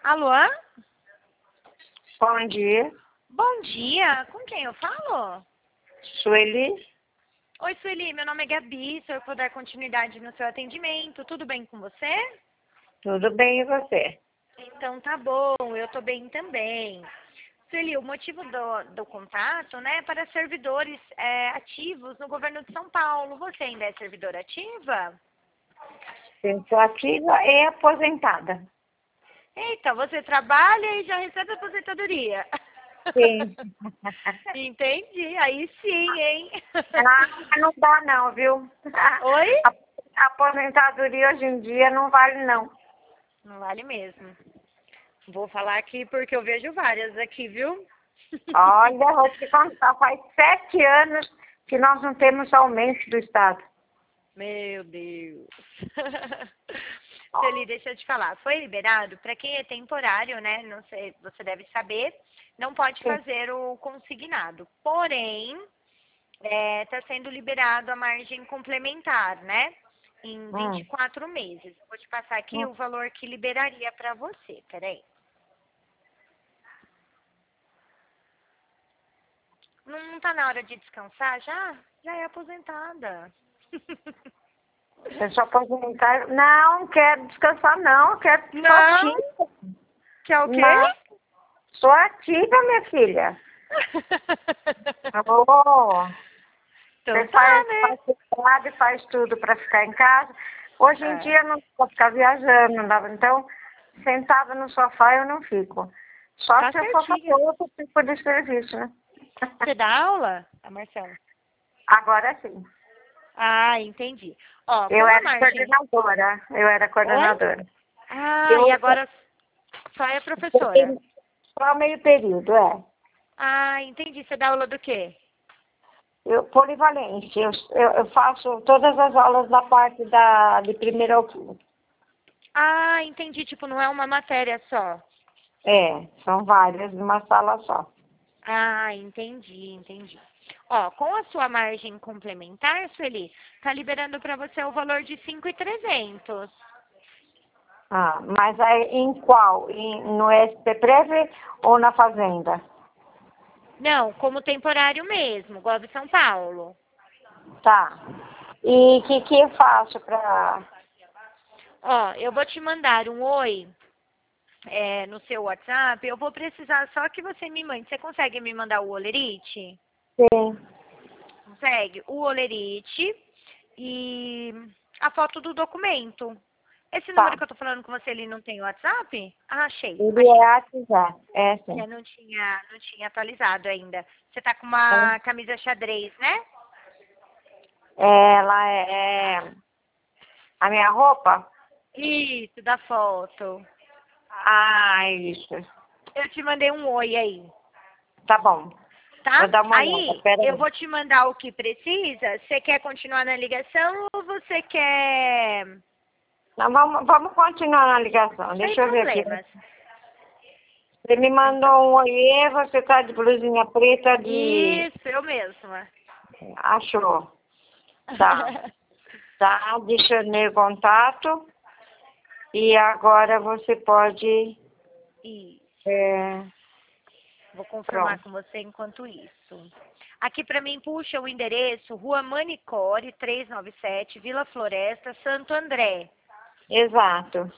Alô? Bom dia, Bom dia, com quem eu falo? Sueli. Oi, Sueli, meu nome é Gabi, se eu puder continuidade no seu atendimento, tudo bem com você? Tudo bem e você? Então tá bom, eu tô bem também. Sueli, o motivo do contato, né, é para servidores ativos no governo de São Paulo. Você ainda é servidora ativa? Eu sou ativa e aposentada. Eita, você trabalha e já recebe aposentadoria. Sim. Entendi, aí sim, hein? Ah, não dá não, viu? Oi? A aposentadoria hoje em dia não vale não. Não vale mesmo. Vou falar aqui porque eu vejo várias aqui, viu? Olha, vou te contar, faz 7 anos que nós não temos aumento do Estado. Meu Deus. Sueli, deixa eu te falar. Foi liberado para quem é temporário, né? Não sei, você deve saber. Não pode Sim. fazer o consignado. Porém, está sendo liberado a margem complementar, né? Em Hum, 24 meses. Vou te passar aqui hum. o valor que liberaria para você. Peraí. Não tá na hora de descansar já? Já é aposentada. Eu sou aposentada. Não, quero descansar não, quero sou Não? ativa. Quer o quê? Não, sou ativa, minha filha. Oh. Então Você tá, faz né? faculdade e faz tudo para ficar em casa. Hoje em É, dia não vou ficar viajando, não dava. Então, sentada no sofá eu não fico. Só tá se eu for fazer certinha. outro tipo de serviço, né? Você dá aula? A Marcela. Agora sim. Ah, entendi. Ó, Eu com a era margem. coordenadora. Eu era Oi? coordenadora. Ah, e Eu agora só é professora. fiquei só meio período, é. Ah, entendi. Você dá aula do quê? Eu, polivalente. Eu faço todas as aulas da parte de primeiro ao quinto. Ah, entendi. Tipo, não é uma matéria só. É, são várias numa sala só. Ah, entendi. Ó, com a sua margem complementar, Sueli, tá liberando para você o valor de 5.300. Ah, mas aí em qual? No SPPrev ou na Fazenda? Não, como temporário mesmo, Gov São Paulo. Tá. E o que eu faço para... Ó, eu vou te mandar um oi no seu WhatsApp. Eu vou precisar só que você me mande. Você consegue me mandar o olerite? Sim. Consegue? O olerite e a foto do documento. Esse número Tá. que eu tô falando com você, ele não tem WhatsApp? Ah, Ele é achei. ativar. É sim. Não tinha atualizado ainda. Você tá com uma camisa xadrez, né? Ela é... A minha roupa? Isso, da foto. Ah, isso. Eu te mandei um oi aí, Tá bom. Vou tá? dar uma olhada. Aí, Pera eu aí. vou te mandar o que precisa. Você quer continuar na ligação ou você quer... Não, vamos continuar na ligação. Sem Deixa eu ver aqui. problemas. Você me Sem mandou problemas. um oiê, você tá de blusinha preta de... Isso, eu mesma. Achou. Tá. Tá, adicionei o contato e agora você pode, Isso. é, Vou confirmar pronto, com você enquanto isso. Aqui para mim puxa o endereço Rua Manicore, 397, Vila Floresta, Santo André. exato.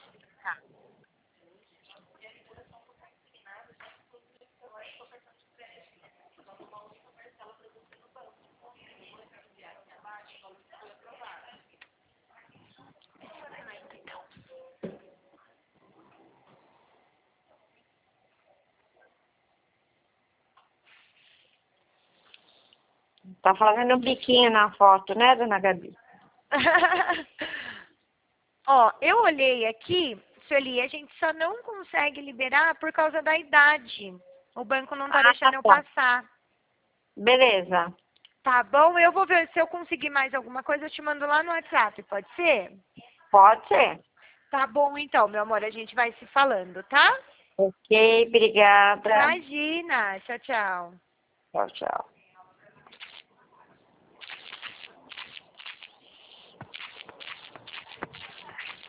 Tá fazendo um biquinho na foto, né, dona Gabi? Ó, eu olhei aqui, Sueli, a gente só não consegue liberar por causa da idade. O banco não tá Ah, deixando eu tá. passar. Beleza. Tá bom? Eu vou ver se eu conseguir mais alguma coisa, eu te mando lá no WhatsApp, pode ser? Pode ser. Tá bom então, meu amor, a gente vai se falando, tá? Ok, obrigada. Imagina. Tchau, tchau. Tchau, tchau.